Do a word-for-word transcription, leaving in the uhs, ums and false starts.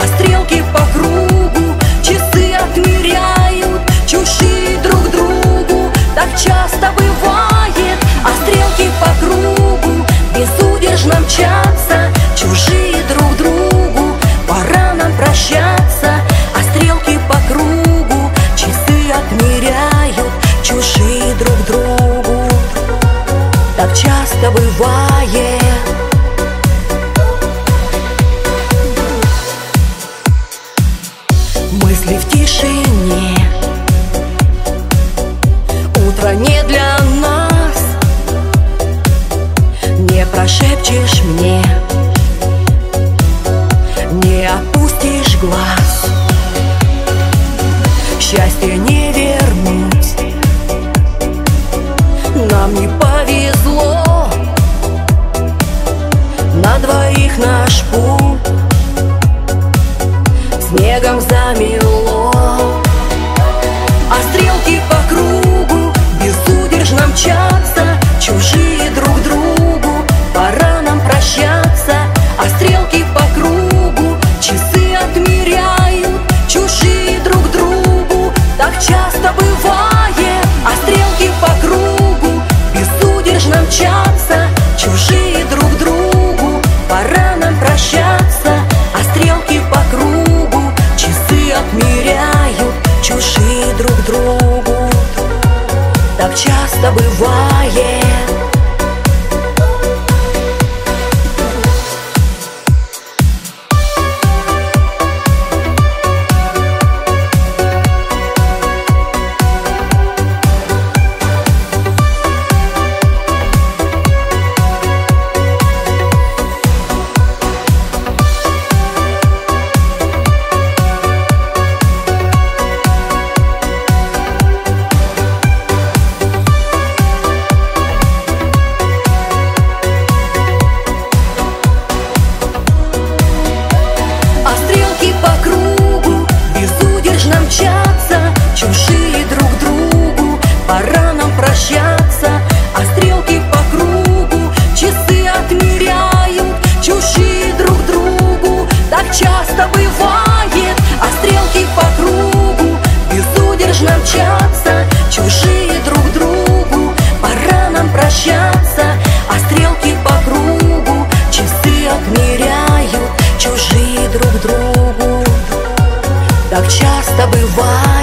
стрелки по кругу, часы отмеряют чужие друг другу. Так часто бывает, а стрелки по кругу безудержно мчатся чужие друг другу. Пора нам прощаться, а стрелки по кругу часы отмеряют чужие друг другу. Так часто бывает. Мысли в тишине, утро не для нас. Не прошепчешь мне, не опустишь глаз. Счастье не вернуть, нам не повезло. На двоих наш путь снегом замело. А стрелки по кругу безудержно мчатся чужие друг другу. Пора нам прощаться, а стрелки по кругу часы отмеряют чужие друг другу. Так часто бывает, а стрелки по кругу безудержно мчатся чужие друг другу. Пора нам прощаться, а стрелки по кругу часы отмеряют чужие друг другу. Так часто бывает. Чужие друг другу, пора нам прощаться, а стрелки по кругу часы отмеряют чужие друг другу. Так часто бывает, а стрелки по кругу безудержно мчатся чужие друг другу. Пора нам прощаться, а стрелки по кругу часы отмеряют чужие друг другу. Так часто бывает.